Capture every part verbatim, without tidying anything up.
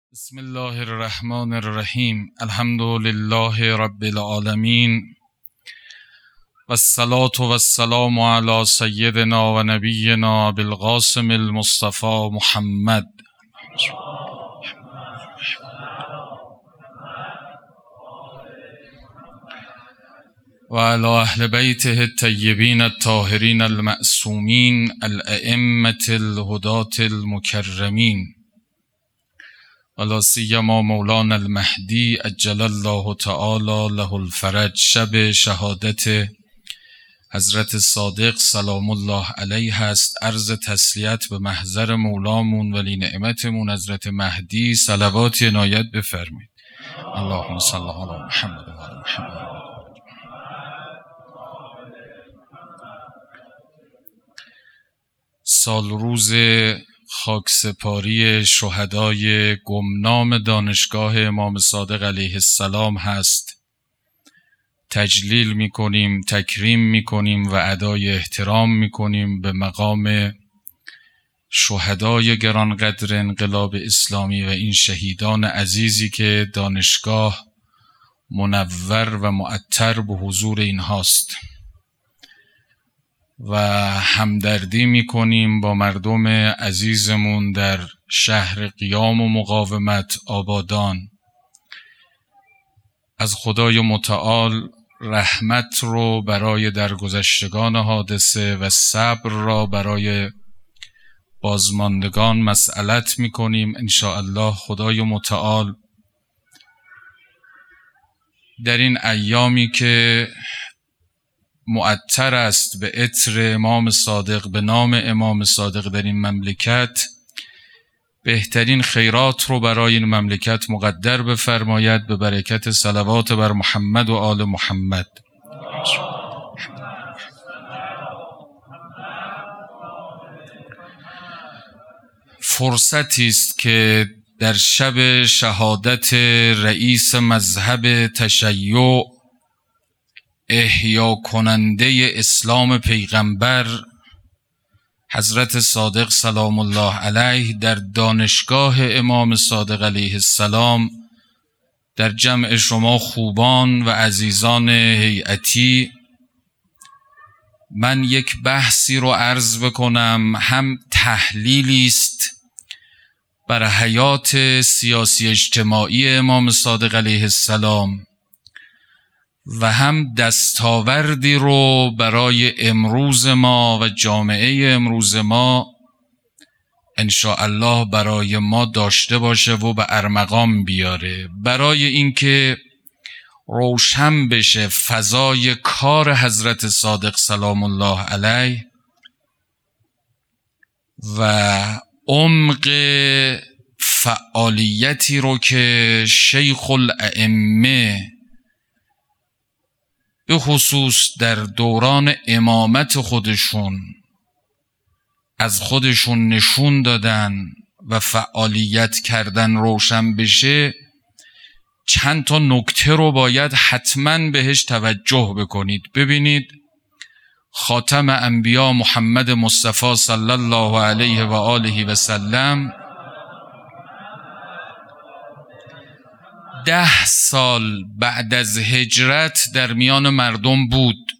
بسم الله الرحمن الرحیم. الحمد لله رب العالمین و الصلاة و السلام علی سیدنا و نبینا ابی القاسم المصطفى محمد و علی اهل بیته الطیبین الطاهرین المعصومین الائمة الهداة المکرمین و لا سیما مولانا المهدی عجل الله تعالی له الفرج. شب شهادت حضرت صادق سلام الله علیه است. عرض تسلیت به محضر مولامون ولی نعمتمون حضرت مهدی صلوات عنایت بفرمایید. اللهم صل علی محمد و علی محمد. سال روز خاکسپاری شهدای گمنام دانشگاه امام صادق علیه السلام هست. تجلیل میکنیم، تکریم میکنیم و ادای احترام میکنیم به مقام شهدای گرانقدر انقلاب اسلامی و این شهیدان عزیزی که دانشگاه منور و معطر به حضور اینهاست و همدردی میکنیم با مردم عزیزمون در شهر قیام و مقاومت آبادان. از خدای متعال رحمت رو برای درگذشتگان حادثه و صبر را برای بازماندگان مسئلت میکنیم. انشاءالله خدای متعال در این ایامی که معطر است به عطر امام صادق، به نام امام صادق در این مملکت، بهترین خیرات رو برای این مملکت مقدر بفرماید به برکت صلوات بر محمد و آل محمد. فرصتی است که در شب شهادت رئیس مذهب تشیع، احیا کننده اسلام پیغمبر حضرت صادق سلام الله علیه در دانشگاه امام صادق علیه السلام در جمع شما خوبان و عزیزان هیئتی من یک بحثی رو عرض بکنم. هم تحلیلی است بر حیات سیاسی اجتماعی امام صادق علیه السلام و هم دستاوردی رو برای امروز ما و جامعه امروز ما انشاءالله برای ما داشته باشه و به ارمغان بیاره، برای اینکه روشن بشه فضای کار حضرت صادق سلام الله علیه و عمق فعالیتی رو که شیخ الائمه به خصوص در دوران امامت خودشون از خودشون نشون دادن و فعالیت کردن روشن بشه. چند تا نکته رو باید حتما بهش توجه بکنید. ببینید، خاتم انبیا محمد مصطفی صلی الله علیه و آله و سلم ده سال بعد از هجرت در میان مردم بود.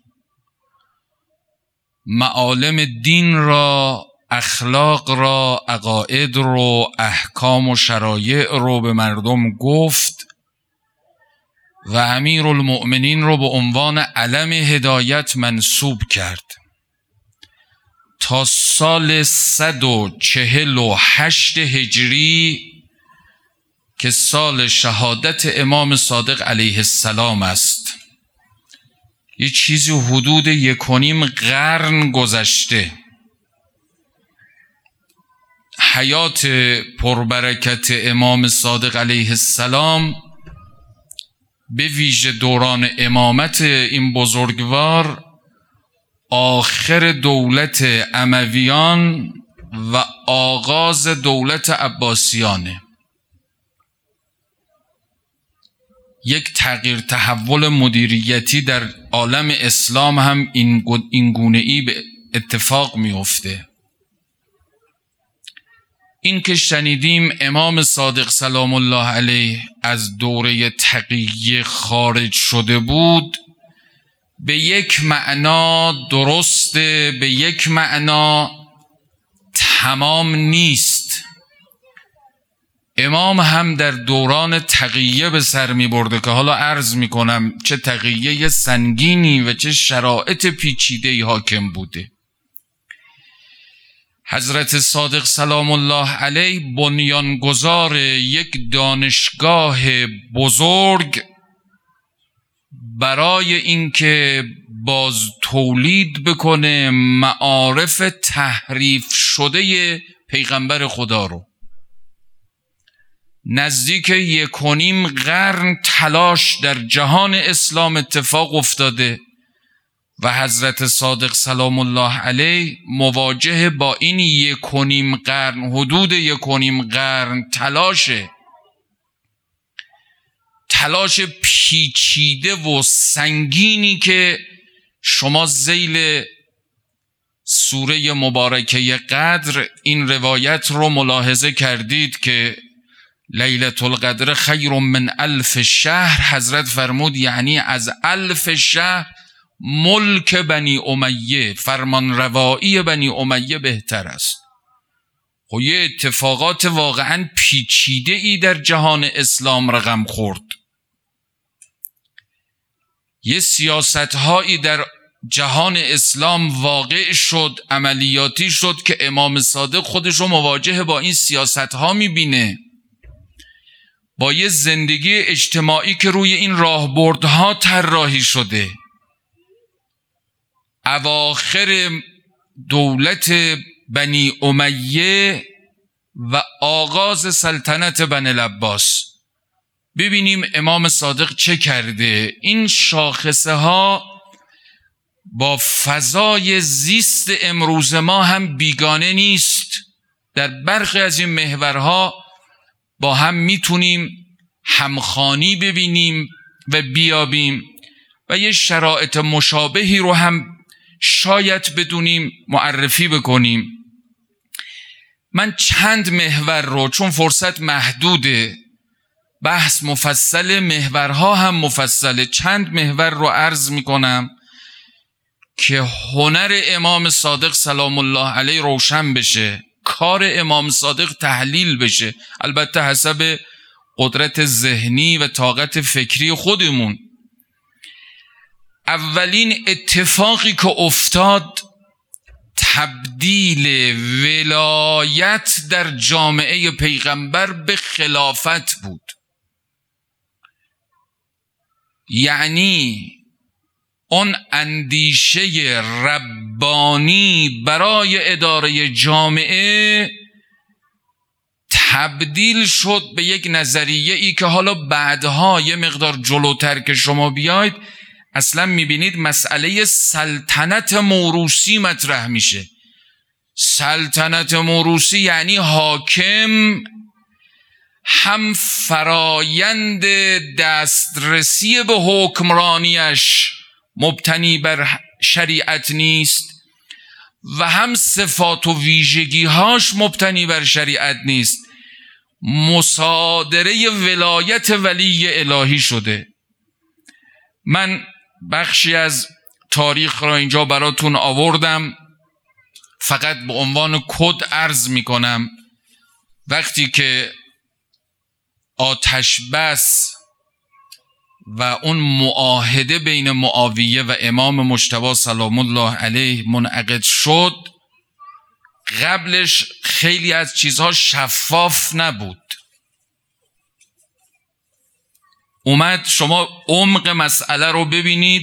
معالم دین را، اخلاق را، عقاید رو، احکام و شرایع رو به مردم گفت و امیرالمؤمنین رو به عنوان علم هدایت منصوب کرد. تا سال صد و چهل و هشت هجری که سال شهادت امام صادق علیه السلام است، یه چیزی حدود یک و نیم قرن گذشته. حیات پربرکت امام صادق علیه السلام به ویژه دوران امامت این بزرگوار آخر دولت امویان و آغاز دولت عباسیانه. یک تغییر تحول مدیریتی در عالم اسلام هم این گونه‌ای به اتفاق میفته. این که شنیدیم امام صادق سلام الله علیه از دوره تقیه خارج شده بود، به یک معنا درسته، به یک معنا تمام نیست. امام هم در دوران تقیه به سر می برده که حالا عرض می کنم چه تقیه سنگینی و چه شرایط پیچیده‌ای حاکم بوده. حضرت صادق سلام الله علیه بنیانگذار یک دانشگاه بزرگ برای اینکه باز تولید بکنه معارف تحریف شده پیغمبر خدا رو. نزدیک یک و نیم قرن تلاش در جهان اسلام اتفاق افتاده و حضرت صادق سلام الله علیه مواجه با این یک و نیم قرن، حدود یک و نیم قرن تلاشه تلاش پیچیده و سنگینی که شما ذیل سوره مبارکه قدر این روایت رو ملاحظه کردید که لیلة القدر خیر من الف شهر. حضرت فرمود یعنی از الف شهر ملک بنی امیه، فرمان روایی بنی امیه بهتر است. خب یه اتفاقات واقعا پیچیده ای در جهان اسلام رقم خورد، یه سیاست هایی در جهان اسلام واقع شد، عملیاتی شد که امام صادق خودش رو مواجه با این سیاست ها میبینه، با یه زندگی اجتماعی که روی این راهبردها طراحی شده. اواخر دولت بنی امیه و آغاز سلطنت بنی العباس ببینیم امام صادق چه کرده. این شاخصه ها با فضای زیست امروز ما هم بیگانه نیست. در برخی از این محورها با هم میتونیم همخوانی ببینیم و بیابیم و یه شرایط مشابهی رو هم شاید بدونیم معرفی بکنیم. من چند محور رو، چون فرصت محدوده، بحث مفصل، محورها هم مفصله، چند محور رو عرض میکنم که هنر امام صادق سلام الله علیه روشن بشه، کار امام صادق تحلیل بشه، البته حسب قدرت ذهنی و طاقت فکری خودمون. اولین اتفاقی که افتاد تبدیل ولایت در جامعه پیغمبر به خلافت بود. یعنی اون اندیشه ربانی برای اداره جامعه تبدیل شد به یک نظریه ای که حالا بعدها یه مقدار جلوتر که شما بیاید اصلا میبینید مسئله سلطنت موروثی مطرح میشه. سلطنت موروثی یعنی حاکم هم فرایند دسترسی به حکمرانیش مبتنی بر شریعت نیست و هم صفات و ویژگی‌هاش مبتنی بر شریعت نیست. مصادره ولایت ولی الهی شده. من بخشی از تاریخ را اینجا براتون آوردم، فقط به عنوان کد عرض می کنم. وقتی که آتش بس و اون معاهده بین معاویه و امام مجتبی سلام الله علیه منعقد شد، قبلش خیلی از چیزها شفاف نبود. اومد شما عمق مسئله رو ببینید.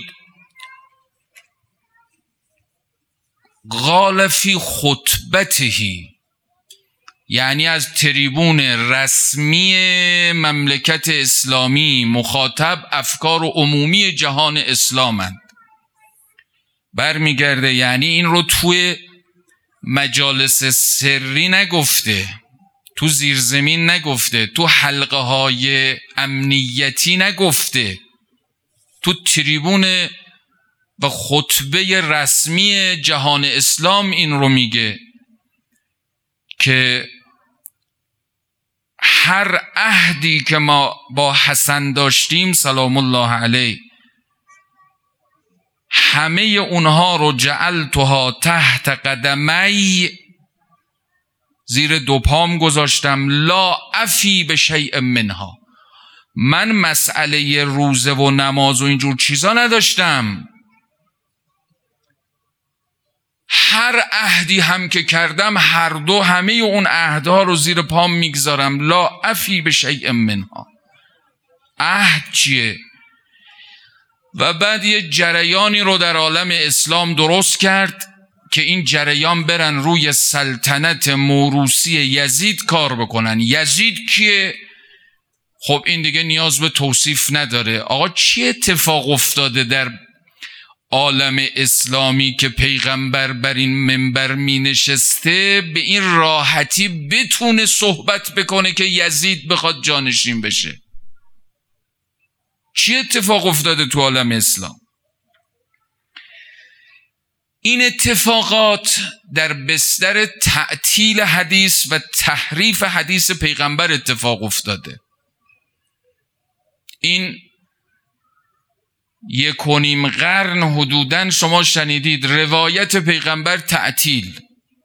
قال فی خطبتهی، یعنی از تریبون رسمی مملکت اسلامی مخاطب افکار عمومی جهان اسلامند، برمیگرده. یعنی این رو توی مجالس سری نگفته، تو زیرزمین نگفته، تو حلقه های امنیتی نگفته، تو تریبون و خطبه رسمی جهان اسلام این رو میگه که هر عهدی که ما با حسن داشتیم سلام الله علیه، همه اونها رو جعلتها تحت قدمی، زیر دو پام گذاشتم، لا افی به شیء منها. من مسئله روزه و نماز و اینجور چیزا نداشتم. هر عهدی هم که کردم هر دو همه اون عهدها رو زیر پام میگذارم. لا افی به شیء منها. عهد چیه؟ و بعد یه جریانی رو در عالم اسلام درست کرد که این جریان برن روی سلطنت موروثی یزید کار بکنن. یزید کیه؟ خب این دیگه نیاز به توصیف نداره. آقا چی اتفاق افتاده در عالم اسلامی که پیغمبر بر این منبر می نشسته به این راحتی بتونه صحبت بکنه که یزید بخواد جانشین بشه؟ چی اتفاق افتاده تو عالم اسلام؟ این اتفاقات در بستر تعطیل حدیث و تحریف حدیث پیغمبر اتفاق افتاده. این یک و نیم قرن حدوداً شما شنیدید روایت پیغمبر تعطیل.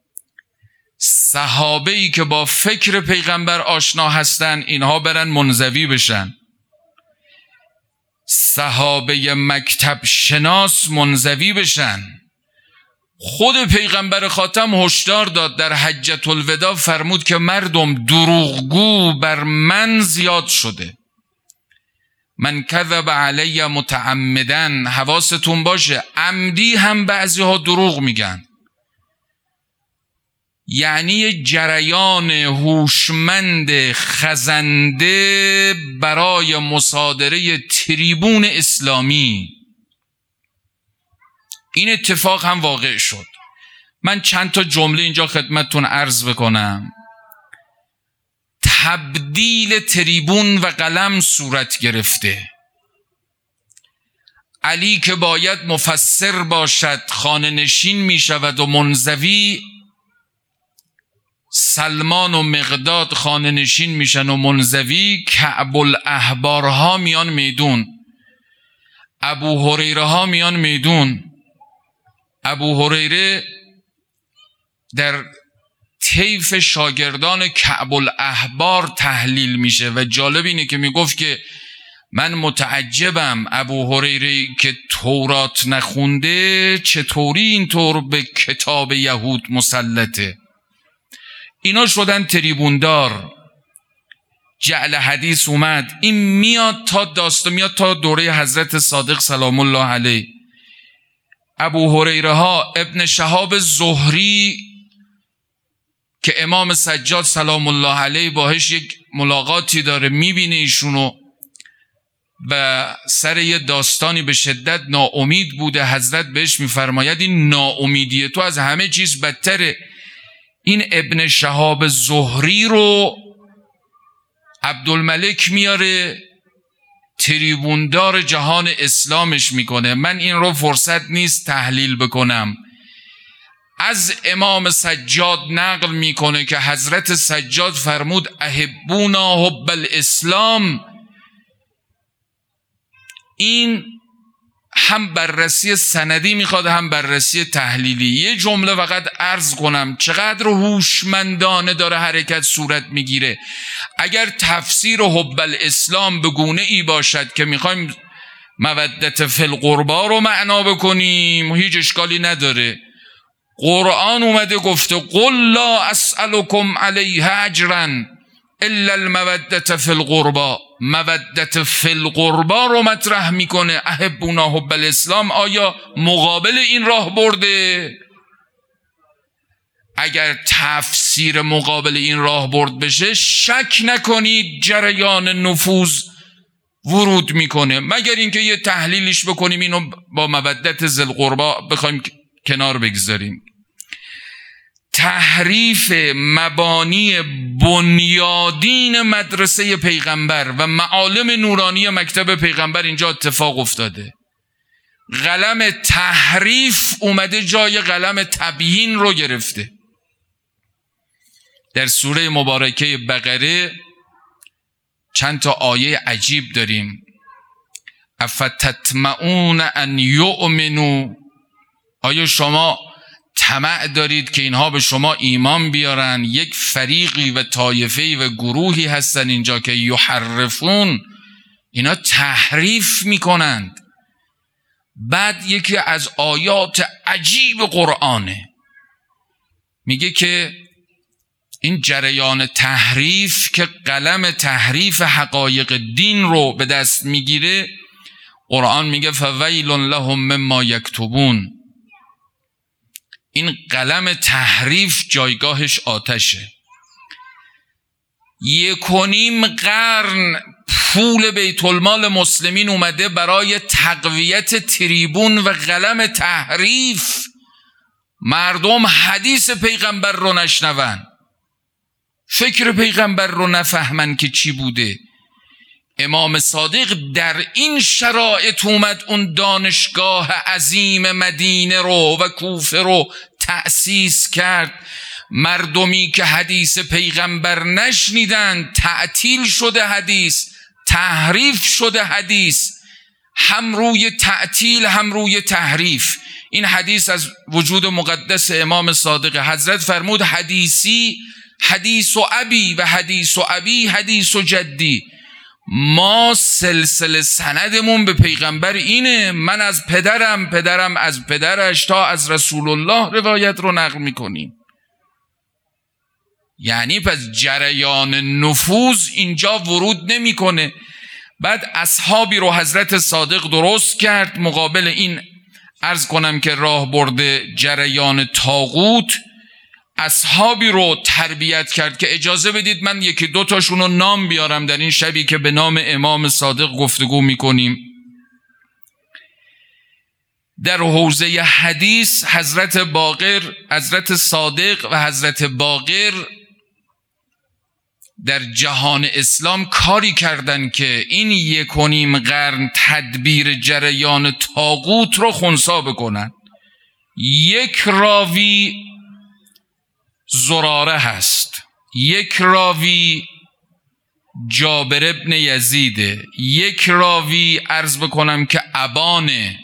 صحابه‌ای که با فکر پیغمبر آشنا هستن اینها برن منزوی بشن. صحابه مکتب شناس منزوی بشن. خود پیغمبر خاتم هشدار داد در حجة الوداع، فرمود که مردم دروغگو بر من زیاد شده. من کذب علی متعمدن، حواستون باشه عمدی هم بعضی ها دروغ میگن. یعنی جریان هوشمند خزنده برای مصادره تریبون اسلامی. این اتفاق هم واقع شد. من چند تا جمله اینجا خدمتتون عرض بکنم. تبدیل تریبون و قلم صورت گرفته. علی که باید مفسر باشد خانه نشین می شود و منزوی، سلمان و مقداد خانه نشین میشن و منزوی، کعب الاحبارها میان میدون، ابو هریره ها میان میدون. ابو هریره در طیف شاگردان کعب الاحبار تحلیل میشه و جالب اینه که میگفت که من متعجبم ابو هریره که تورات نخونده چطوری اینطور به کتاب یهود مسلطه. اینا شدن تریبوندار. جعل حدیث اومد. این میاد تا داستان، میاد تا دوره حضرت صادق سلام الله علیه. ابو هریره ها، ابن شهاب زهری که امام سجاد سلام الله علیه باهاش یک ملاقاتی داره، میبینه ایشونو و سر یه داستانی به شدت ناامید بوده. حضرت بهش میفرماید این ناامیدی تو از همه چیز بدتره. این ابن شهاب زهری رو عبدالملک میاره تریبوندار جهان اسلامش میکنه. من این رو فرصت نیست تحلیل بکنم. از امام سجاد نقل میکنه که حضرت سجاد فرمود احبونا حب الاسلام. این هم بررسی سندی میخواد هم بررسی تحلیلی. یه جمله فقط عرض کنم چقدر هوشمندانه داره حرکت صورت میگیره. اگر تفسیر حب الاسلام به گونه ای باشد که میخوایم مودت فی القربا رو معنا بکنیم هیچ اشکالی نداره. قرآن اومده گفته قل لا اسألكم علیه اجرا الا المودت فی القربا. مودت فی القربا رو مطرح میکنه. احبونا حب الاسلام آیا مقابل این راه برده؟ اگر تفسیر مقابل این راه برد بشه شک نکنید جریان نفوذ ورود میکنه، مگر اینکه یه تحلیلش بکنیم اینو با مودت ذی القربا بخوایم کنار بگذاریم. تحریف مبانی بنیادین مدرسه پیغمبر و معالم نورانی مکتب پیغمبر اینجا اتفاق افتاده. قلم تحریف اومده جای قلم تبیین رو گرفته. در سوره مبارکه بقره چند تا آیه عجیب داریم. افتطمعون ان یؤمنوا، آیا شما طمع دارید که اینها به شما ایمان بیارن؟ یک فریقی و طایفه‌ای و گروهی هستن اینجا که یحرفون، اینا تحریف میکنند. بعد یکی از آیات عجیب قرآنه میگه که این جریان تحریف که قلم تحریف حقایق دین رو به دست میگیره، قرآن میگه فویل لهم مما یکتبون، این قلم تحریف جایگاهش آتشه. یک و نیم قرن پول بیت المال مسلمین اومده برای تقویت تریبون و قلم تحریف. مردم حدیث پیغمبر رو نشنون، فکر پیغمبر رو نفهمن که چی بوده. امام صادق در این شرایط اومد اون دانشگاه عظیم مدینه رو و کوفه رو تأسیس کرد. مردمی که حدیث پیغمبر نشنیدن، تعطیل شده حدیث، تحریف شده حدیث، هم روی تعطیل هم روی تحریف. این حدیث از وجود مقدس امام صادق. حضرت فرمود حدیثی حدیث و ابی و حدیث و ابی حدیث و جدی. ما سلسله سندمون به پیغمبر اینه، من از پدرم، پدرم از پدرش تا از رسول الله روایت رو نقل میکنیم. یعنی پس جریان نفوذ اینجا ورود نمیکنه. بعد اصحابی رو حضرت صادق درست کرد مقابل این، عرض کنم که راه برده جریان طاغوت. اصحابی رو تربیت کرد که اجازه بدید من یکی دو تاشون رو نام بیارم در این شبی که به نام امام صادق گفتگو میکنیم. در حوزه حدیث حضرت باقر، حضرت صادق و حضرت باقر در جهان اسلام کاری کردن که این یک و نیم قرن تدبیر جریان طاغوت رو خنثی بکنن. یک راوی زراره هست، یک راوی جابر ابن یزیده، یک راوی عرض بکنم که ابانه.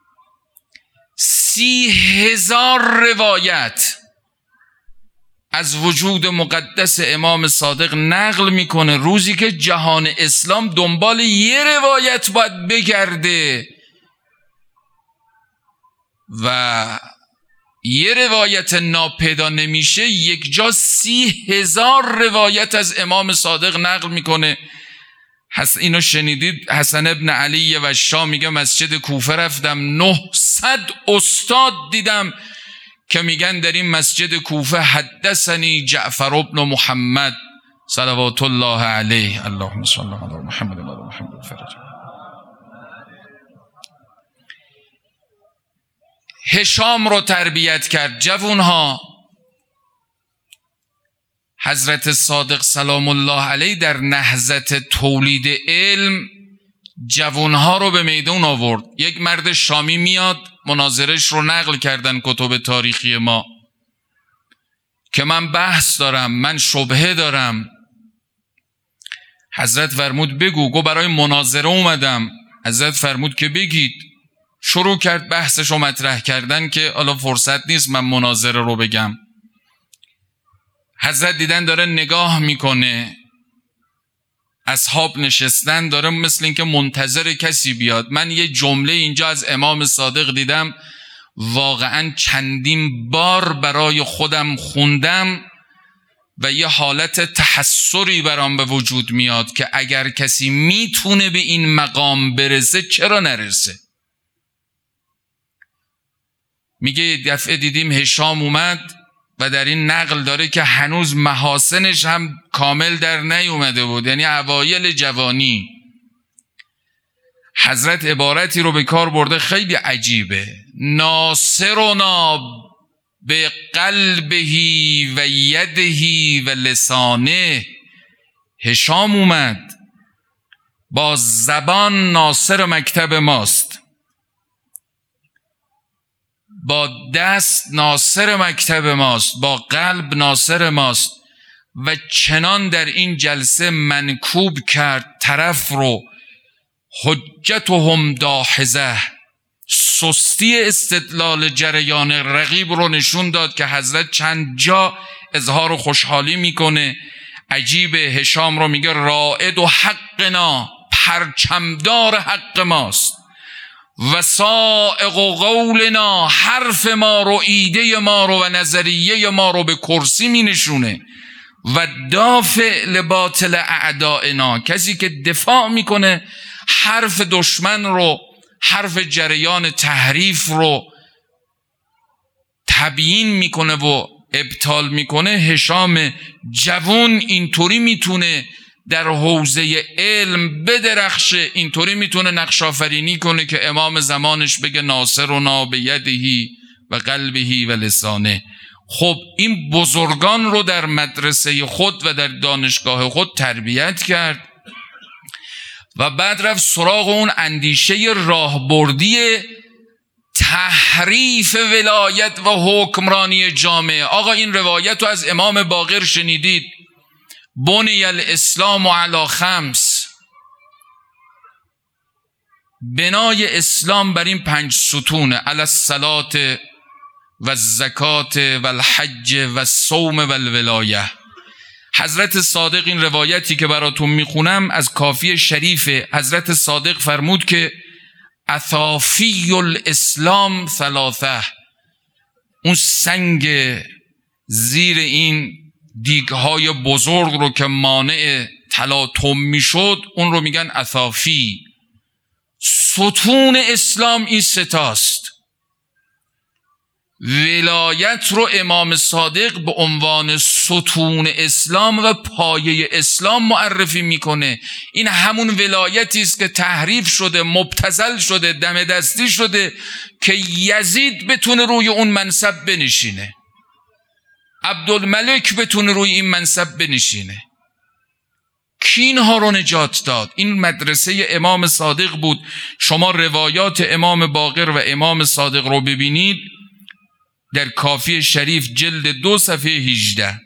سی هزار روایت از وجود مقدس امام صادق نقل میکنه. روزی که جهان اسلام دنبال یه روایت باید بگرده و یه روایت ناپیدا نمیشه، یک جا سی هزار روایت از امام صادق نقل میکنه. حس اینو شنیدید؟ حسن ابن علی و شام میگه مسجد کوفه رفتم، نهصد استاد دیدم که میگن در این مسجد کوفه حدثنی جعفر ابن محمد صلوات الله علیه. اللهم صل علی محمد و علی محمد فرج. هشام رو تربیت کرد. جوانها، حضرت صادق سلام الله علیه در نهضت تولید علم جوانها رو به میدون آورد. یک مرد شامی میاد، مناظرش رو نقل کردن کتب تاریخی ما که من بحث دارم، من شبهه دارم. حضرت فرمود بگو. گو برای مناظره اومدم. حضرت فرمود که بگید. شروع کرد بحثش رو مطرح کردن که حالا فرصت نیست من مناظره رو بگم. حضرت دیدن داره نگاه میکنه، اصحاب نشستن، داره مثل این که منتظر کسی بیاد. من یه جمله اینجا از امام صادق دیدم، واقعا چندین بار برای خودم خوندم و یه حالت تحسری برام به وجود میاد که اگر کسی میتونه به این مقام برسه چرا نرسه. میگه دفعه دیدیم هشام اومد و در این نقل داره که هنوز محاسنش هم کامل در نیومده بود، یعنی اوایل جوانی. حضرت عبارتی رو به کار برده خیلی عجیبه، ناصرنا به قلبهی و یدهی و لسانه. هشام اومد با زبان ناصر مکتب ماست، با دست ناصر مکتب ماست، با قلب ناصر ماست و چنان در این جلسه منکوب کرد طرف رو حجتهم داحضه، سستی استدلال جریان رقیب رو نشون داد که حضرت چند جا اظهار خوشحالی میکنه. عجیب، هشام رو میگه رائد و حقنا، پرچمدار حق ماست، و سائق و قولنا، حرف ما رو، ایده ما رو و نظریه ما رو به کرسی می نشونه، و دافع لباطل اعدائنا، کسی که دفاع میکنه حرف دشمن رو، حرف جریان تحریف رو تبیین میکنه و ابطال میکنه. هشام جوون اینطوری میتونه در حوزه علم بدرخشه، اینطوری میتونه نقش آفرینی کنه که امام زمانش بگه ناصرنا بیدهی و قلبهی و لسانه. خب این بزرگان رو در مدرسه خود و در دانشگاه خود تربیت کرد و بعد رفت سراغ اون اندیشه راهبردی تحریف ولایت و حکمرانی جامعه. آقا این روایت رو از امام باقر شنیدید، بنی الاسلام علی خمس، بنای اسلام بر این پنج ستونه، علی الصلاة و الزکات و الحج و الصوم و الولایه. حضرت صادق این روایتی که براتون میخونم از کافی شریف، حضرت صادق فرمود که اثافی الاسلام ثلاثه، اون سنگ زیر این دیگهای بزرگ رو که مانع تلاطم میشد اون رو میگن اثافی. ستون اسلام این ستاست. ولایت رو امام صادق به عنوان ستون اسلام و پایه اسلام معرفی میکنه. این همون ولایتی است که تحریف شده، مبتذل شده، دم دستی شده که یزید بتونه روی اون منصب بنشینه، عبدالملک بتونه روی این منصب بنشینه. کی اینها رو نجات داد؟ این مدرسه امام صادق بود. شما روایات امام باقر و امام صادق رو ببینید در کافی شریف جلد دو صفحه هجده.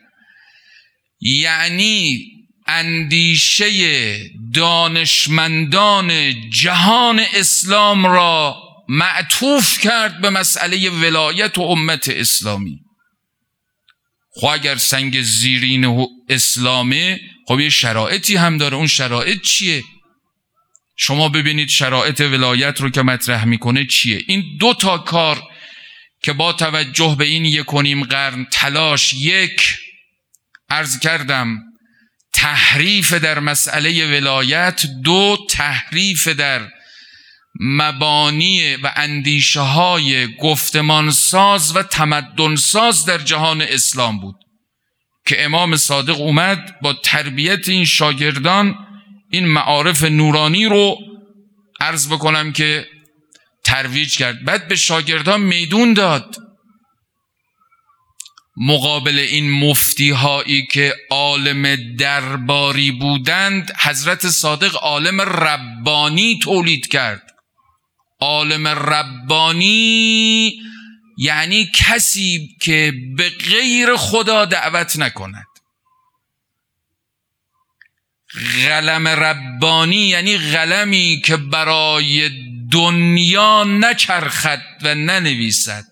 یعنی اندیشه دانشمندان جهان اسلام را معطوف کرد به مسئله ولایت و امت اسلامی. خب اگر سنگ زیرین اسلامه، خب یه شرایطی هم داره. اون شرایط چیه؟ شما ببینید شرایط ولایت رو که مطرح میکنه چیه. این دو تا کار که با توجه به این یک و نیم قرن تلاش، یک عرض کردم تحریف در مسئله ولایت، دو تحریف در مبانی و اندیشه های گفتمانساز و تمدنساز در جهان اسلام بود که امام صادق اومد با تربیت این شاگردان این معارف نورانی رو عرض بکنم که ترویج کرد. بعد به شاگردان میدون داد مقابل این مفتی هایی که عالم درباری بودند. حضرت صادق عالم ربانی تولید کرد. عالم ربانی یعنی کسی که به غیر خدا دعوت نکند. قلم ربانی یعنی قلمی که برای دنیا نچرخد و ننویسد.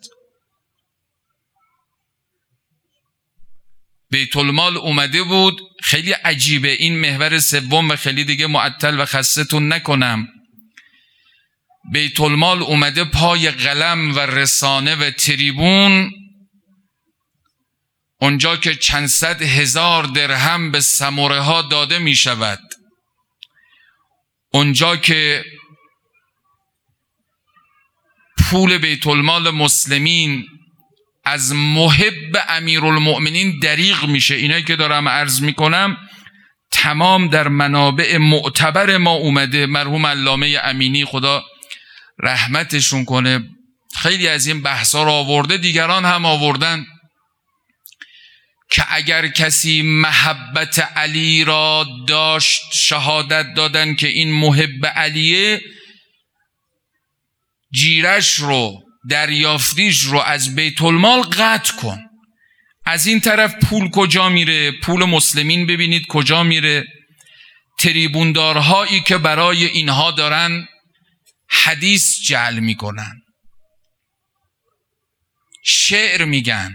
بیت المال اومده بود، خیلی عجیبه این محور سوم و خیلی دیگه معطل و خستتون نکنم. بیت المال اومده پای قلم و رسانه و تریبون، اونجا که چند صد هزار درهم به سموره ها داده می شود، اونجا که پول بیت المال مسلمین از محب امیرالمؤمنین دریغ میشه. اینایی که دارم عرض میکنم تمام در منابع معتبر ما اومده. مرحوم علامه امینی خدا رحمتشون کنه خیلی از این بحثا رو آورده، دیگران هم آوردن که اگر کسی محبت علی را داشت شهادت دادن که این محب علیه، جیرش رو دریافتیش رو از بیت المال قطع کن. از این طرف پول کجا میره؟ پول مسلمین ببینید کجا میره. تریبوندارهایی که برای اینها دارن حدیث جعل میکنن، شعر میگن.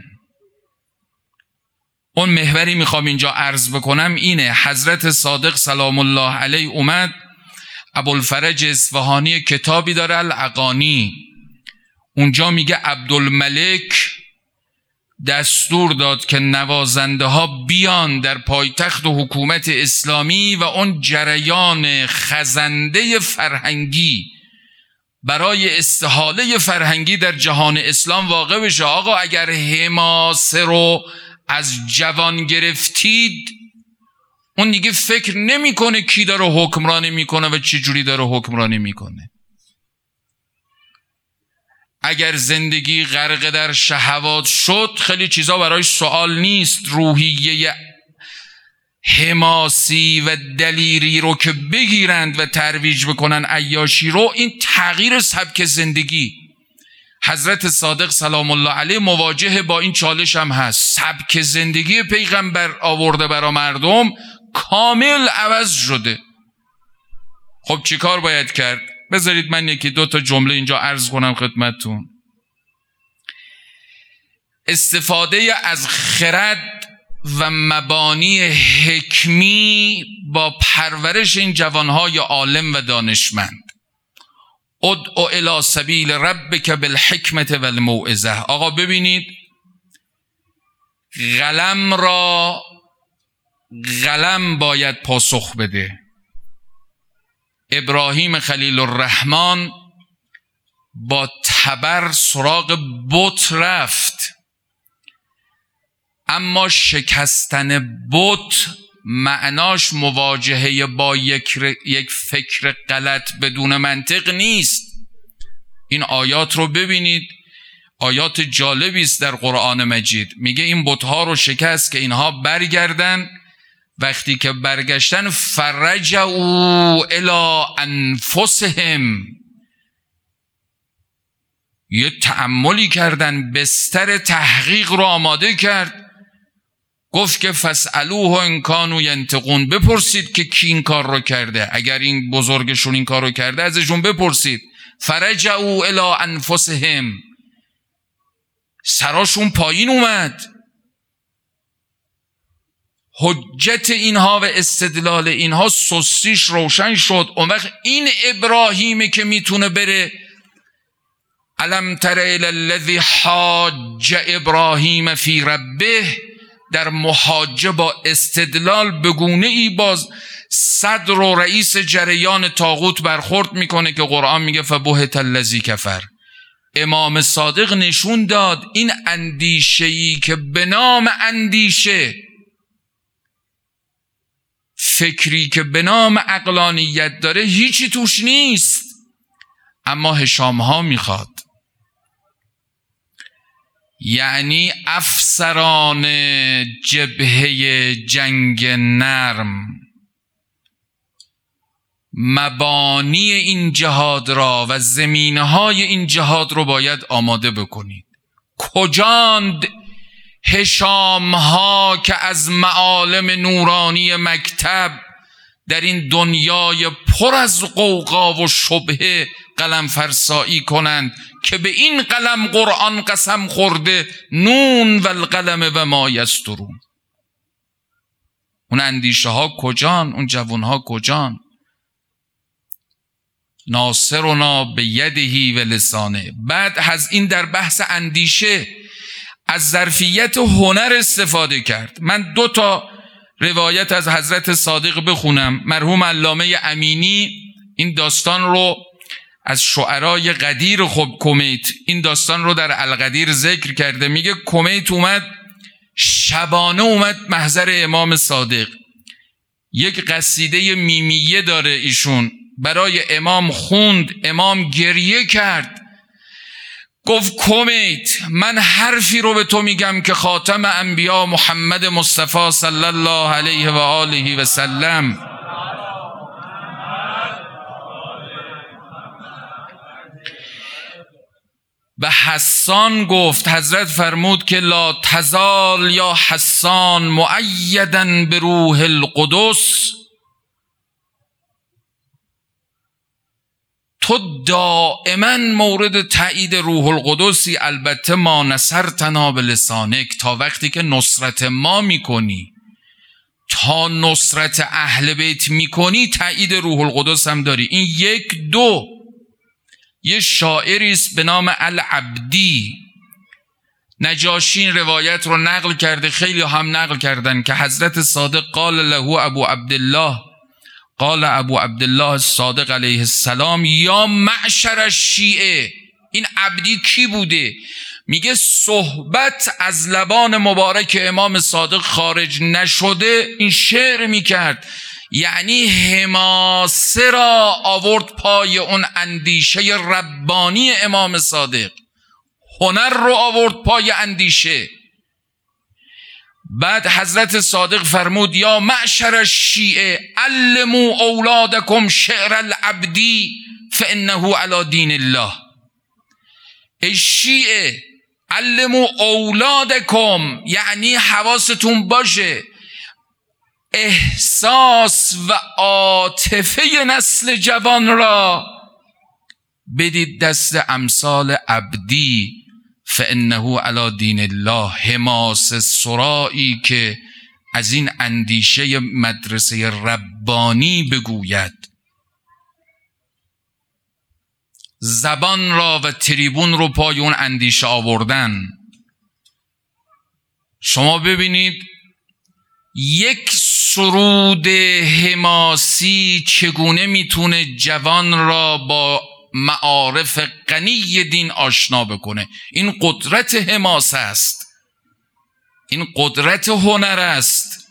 اون محوری میخوام اینجا عرض بکنم اینه، حضرت صادق سلام الله علیه اومد، ابوالفرج اصفهانی کتابی داره الاغانی، اونجا میگه عبدالملک دستور داد که نوازنده ها بیان در پایتخت و حکومت اسلامی و اون جریان خزنده فرهنگی برای استحاله فرهنگی در جهان اسلام واقع بشه. آقا اگر حماسه رو از جوان گرفتید، اون دیگه فکر نمیکنه کی داره حکمرانی میکنه و چه جوری داره حکمرانی میکنه. اگر زندگی غرق در شهوات شد، خیلی چیزا برای سوال نیست. روحیه حماسی و دلیری رو که بگیرند و ترویج بکنن عیاشی رو، این تغییر سبک زندگی. حضرت صادق سلام الله علیه مواجه با این چالش هم هست. سبک زندگی پیغمبر آورده برای مردم کامل عوض شده. خب چی کار باید کرد؟ بذارید من یکی دو تا جمله اینجا عرض کنم خدمتتون. استفاده از خرد و مبانی حکمی با پرورش این جوانهای عالم و دانشمند. ادعو الی سبیل ربک بالحکمت و الموعظه. آقا ببینید، قلم را قلم باید پاسخ بده. ابراهیم خلیل الرحمن با تبر سراغ بت رفت، اما شکستن بت معناش مواجهه با یک, یک فکر غلط بدون منطق نیست. این آیات رو ببینید، آیات جالبی است در قرآن مجید. میگه این بت‌ها رو شکست که اینها برگردن. وقتی که برگشتن فرجعوا الی انفسهم، یه تأملی کردن، بستر تحقیق رو آماده کرد. گفت که فاسألوه ان کانوا ینطقون، بپرسید که کی این کار رو کرده، اگر این بزرگشون این کار رو کرده ازشون بپرسید. فرجعوا الی انفسهم، سراشون پایین اومد. حجت اینها و استدلال اینها سستیش روشن شد. اون وقت این ابراهیمی که میتونه بره الم تر الی الذی حاج ابراهیم فی ربه، در محاجه با استدلال بگونه ای باز صدر و رئیس جریان طاغوت برخورد میکنه که قرآن میگه فبهت الذی کفر. امام صادق نشون داد این اندیشه‌ای که به نام اندیشه، فکری که به نام عقلانیت داره، هیچی توش نیست، اما هشام ها میخواد. یعنی افسران جبهه جنگ نرم مبانی این جهاد را و زمینهای این جهاد رو باید آماده بکنید. کجاند هشام ها که از معالم نورانی مکتب در این دنیای پر از غوغا و شبهه قلم فرسایی کنند که به این قلم قرآن قسم خورده نون و القلم و ما یسطرون. اون اندیشه ها کجان؟ اون جوان ها کجان؟ ناصرنا بیدهی و لسانه. بعد از این در بحث اندیشه از ظرفیت هنر استفاده کرد. من دو تا روایت از حضرت صادق بخونم. مرحوم علامه امینی این داستان رو از شعرای قدیر خب کمیت این داستان رو در القدیر ذکر کرده. میگه کمیت اومد شبانه اومد محضر امام صادق، یک قصیده میمیه داره ایشون، برای امام خوند. امام گریه کرد، گفت کمیت من حرفی رو به تو میگم که خاتم انبیا محمد مصطفی صلی الله علیه و آله و سلم به حسان گفت، حضرت فرمود که لا تزال یا حسان مؤیدا به روح القدس، تو دائما مورد تایید روح القدسی، البته ما نصرتنا بلسانک، تا وقتی که نصرت ما میکنی، تا نصرت اهل بیت میکنی، تایید روح القدس هم داری. این یک. دو، یه شاعری است به نام العبدی، نجاشی این روایت رو نقل کرده، خیلی هم نقل کردن که حضرت صادق قال له ابو عبدالله، قال ابو عبدالله الصادق علیه السلام یا معشر الشیعه. این عبدی کی بوده؟ میگه صحبت از لبان مبارک امام صادق خارج نشده این شعر میکرد، یعنی حماسه را آورد پای اون اندیشه ربانی امام صادق، هنر رو آورد پای اندیشه. بعد حضرت صادق فرمود یا معشر الشیعه علموا اولادکم شعر العبدی فانه علی دین الله. ای شیعه علموا اولادکم، یعنی حواستون باشه احساس و عاطفه نسل جوان را بدید دست امثال عبدی فانه علی دین الله، حماسه سرایی که از این اندیشه مدرسه ربانی بگوید. زبان را و تریبون رو پای اون اندیشه آوردن. شما ببینید یک سرود حماسی چگونه میتونه جوان را با معارف غنی دین آشنا بکنه. این قدرت حماسه است، این قدرت هنر است.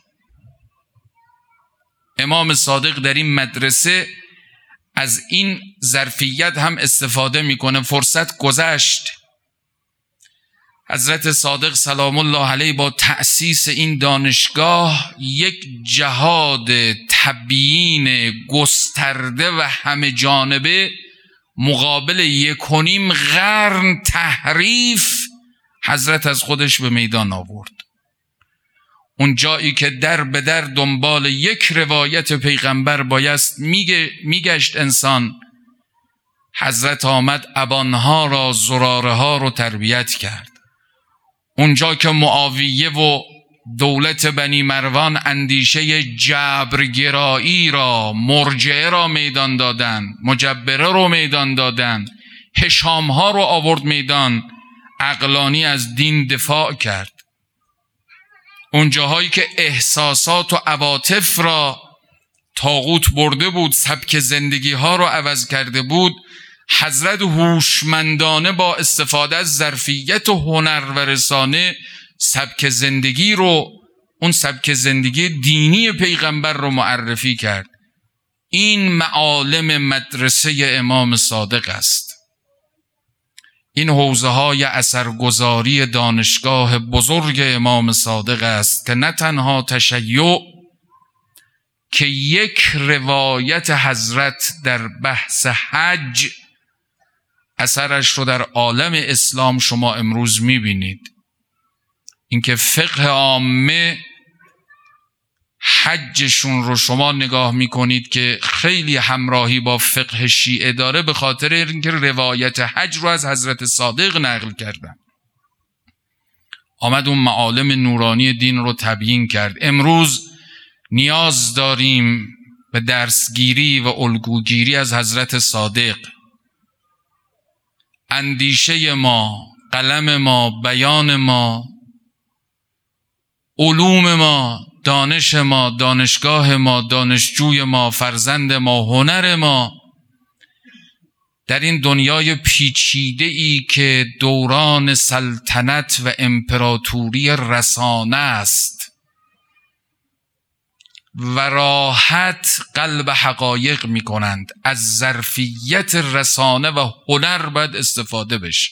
امام صادق در این مدرسه از این ظرفیت هم استفاده میکنه. فرصت گذشت، حضرت صادق سلام الله علیه با تأسیس این دانشگاه یک جهاد تبیین گسترده و همه جانبه مقابل یک و نیم قرن تحریف حضرت از خودش به میدان آورد. اون جایی که در به در دنبال یک روایت پیغمبر بایست میگشت انسان، حضرت آمد ابانها را، زراره ها رو تربیت کرد. اونجا که معاویه و دولت بنی مروان اندیشه جبرگرایی را، مرجعه را میدان دادن، مجبره رو میدان دادن، هشام ها رو آورد میدان، عقلانی از دین دفاع کرد. اون جاهایی که احساسات و عواطف را طاغوت برده بود، سبک زندگی ها رو عوض کرده بود، حضرت هوشمندانه با استفاده از ظرفیت و هنر و رسانه سبک زندگی رو، اون سبک زندگی دینی پیغمبر رو معرفی کرد. این معالم مدرسه امام صادق است. این حوزه های اثرگذاری دانشگاه بزرگ امام صادق است که نه تنها تشیع که یک روایت حضرت در بحث حج اثرش رو در عالم اسلام شما امروز میبینید. اینکه فقه عامه حجشون رو شما نگاه میکنید که خیلی همراهی با فقه شیعه داره، به خاطر اینکه روایت حج رو از حضرت صادق نقل کردن. آمد اون معالم نورانی دین رو تبیین کرد. امروز نیاز داریم به درسگیری و الگوگیری از حضرت صادق. اندیشه ما، قلم ما، بیان ما، علوم ما، دانش ما، دانشگاه ما، دانشجوی ما، فرزند ما، هنر ما در این دنیای پیچیده ای که دوران سلطنت و امپراتوری رسانه است و راحت قلب حقایق می کنند، از ظرفیت رسانه و هنر باید استفاده بشه.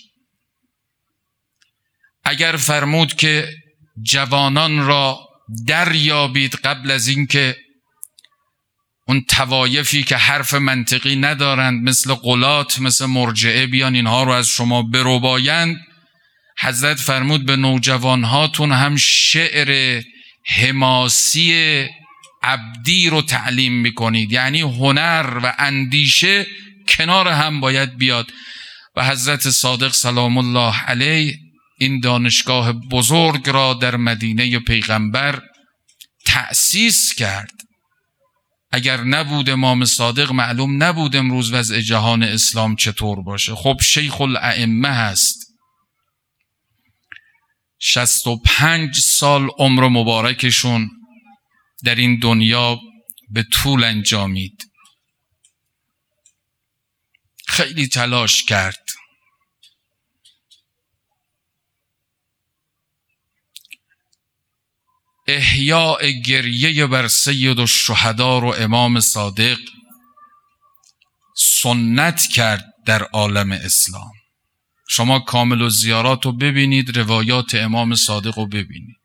اگر فرمود که جوانان را دریابید قبل از اینکه اون توایفی که حرف منطقی ندارند، مثل غلات، مثل مرجعه، بیان اینها رو از شما بربایند. حضرت فرمود به نوجوانهاتون هم شعر حماسی عبدی رو تعلیم میکنید، یعنی هنر و اندیشه کنار هم باید بیاد. و حضرت صادق سلام الله علیه این دانشگاه بزرگ را در مدینه پیغمبر تأسیس کرد. اگر نبود امام صادق معلوم نبود امروز وضع جهان اسلام چطور باشه. خب شیخ الائمه هست، شصت و پنج سال عمر مبارکشون در این دنیا به طول انجامید. خیلی تلاش کرد. احیاء گریه بر سید الشهدا رو امام صادق سنت کرد در عالم اسلام. شما کامل الزیارات رو ببینید، روایات امام صادق رو ببینید.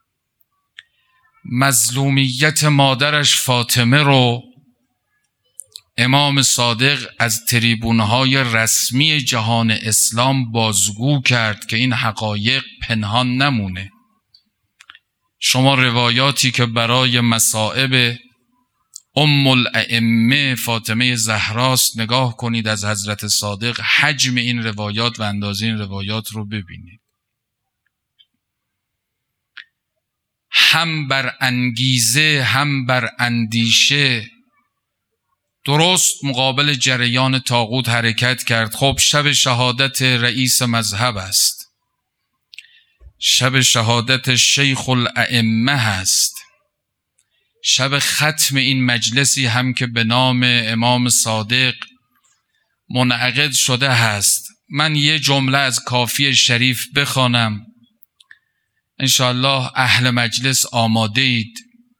مظلومیت مادرش فاطمه رو امام صادق از تریبونهای رسمی جهان اسلام بازگو کرد که این حقایق پنهان نمونه. شما روایاتی که برای مصائب ام الائمه فاطمه زهراست نگاه کنید از حضرت صادق، حجم این روایات و اندازه این روایات رو ببینید. هم بر انگیزه هم بر اندیشه درست مقابل جریان طاغوت حرکت کرد. خب شب شهادت رئیس مذهب است، شب شهادت شیخ الائمه هست، شب ختم این مجلسی هم که به نام امام صادق منعقد شده هست. من یه جمله از کافی شریف بخوانم، انشاءالله اهل مجلس آماده اید.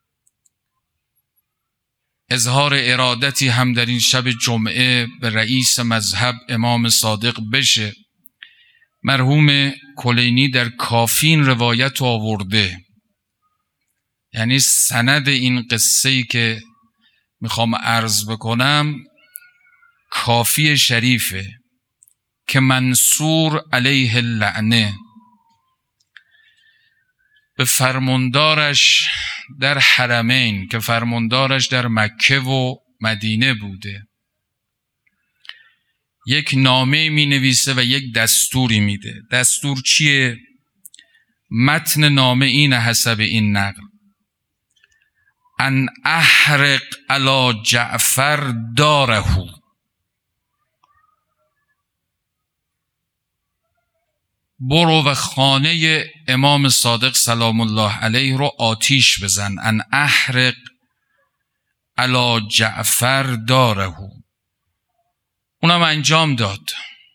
اظهار ارادتی هم در این شب جمعه به رئیس مذهب امام صادق بشه. مرحوم کلینی در کافین روایت آورده، یعنی سند این قصه‌ای که میخوام عرض بکنم کافی شریفه که منصور علیه اللعنه به فرماندارش در حرمین که فرماندارش در مکه و مدینه بوده یک نامه می نویسه و یک دستوری میده. دستور چیه؟ متن نامه این حسب این نقل: ان احرق علی جعفر داره، برو و خانه امام صادق سلام الله علیه رو آتیش بزن. ان احرق علی جعفر داره. اونم انجام داد.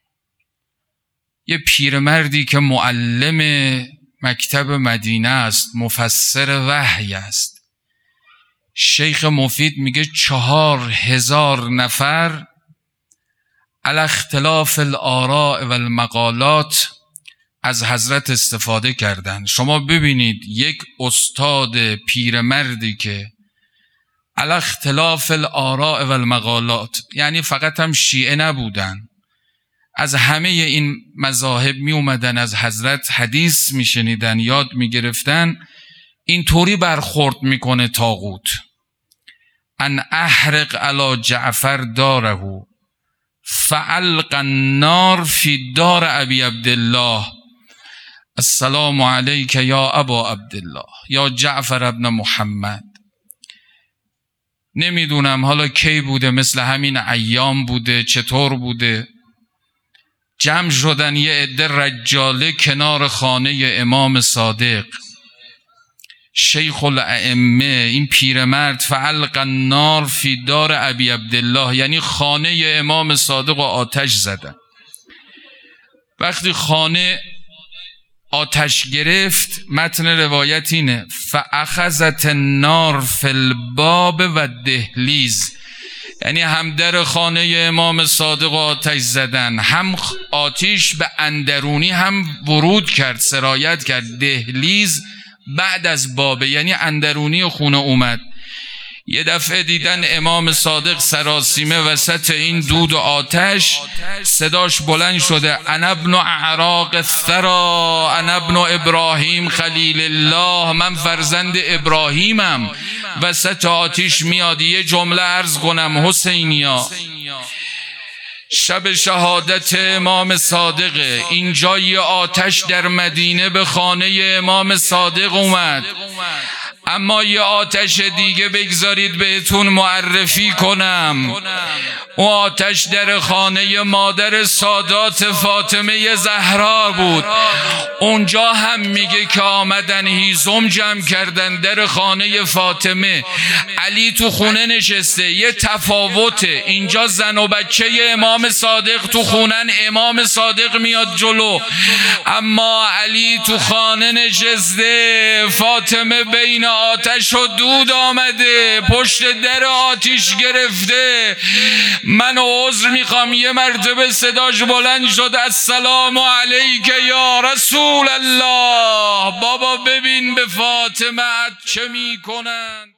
یه پیرمردی که معلم مکتب مدینه است، مفسر وحی است، شیخ مفید میگه چهار هزار نفر علی اختلاف الاراء و المقالات از حضرت استفاده کردن. شما ببینید یک استاد پیرمردی که علی اختلاف الاراء و المقالات، یعنی فقط هم شیعه نبودن، از همه این مذاهب می اومدن از حضرت حدیث می شنیدن، یاد می گرفتن. اینطوری برخورد میکنه طاغوت: ان احرق علی جعفر داره فعلق النار فی دار ابی عبدالله السلام علیک یا ابا عبدالله یا جعفر ابن محمد. نمیدونم حالا کی بوده، مثل همین ایام بوده، چطور بوده، جمع شدن یه عده رجاله کنار خانه امام صادق شیخ الائمه، این پیرمرد. فعلق النار فی دار ابی عبدالله، یعنی خانه امام صادق رو آتش زدن. وقتی خانه آتش گرفت، متن روایت اینه: فاخذت النار فی الباب و دهلیز، یعنی هم در خانه امام صادق آتش زدن، هم آتش به اندرونی هم ورود کرد، سرایت کرد. دهلیز بعد از بابه، یعنی اندرونی خونه اومد. یه دفعه دیدن امام صادق سراسیمه وسط این دود و آتش، صداش بلند شده: انا ابن اعراق الثری، انا ابن ابراهیم خلیل الله، من فرزند ابراهیمم. وسط آتش میاد. یه جمله عرض کنم حسینیا، شب شهادت امام صادقه، اینجا یه آتش در مدینه به خانه امام صادق اومد، اما یه آتش دیگه بگذارید بهتون معرفی کنم. اون آتش در خانه مادر سادات فاطمه زهرا بود. اونجا هم میگه که آمدن هیزم جمع کردن در خانه فاطمه، علی تو خونه نشسته. یه تفاوته، اینجا زن و بچه امام صادق تو خونن، امام صادق میاد جلو، اما علی تو خانه نشسته. فاطمه بین آتش و دود آمده، پشت در آتش گرفته. من عذر میخوام، یه مرتبه صداش بلند شد: السلام علیک یا رسول الله. بابا ببین به فاطمه چه میکنن.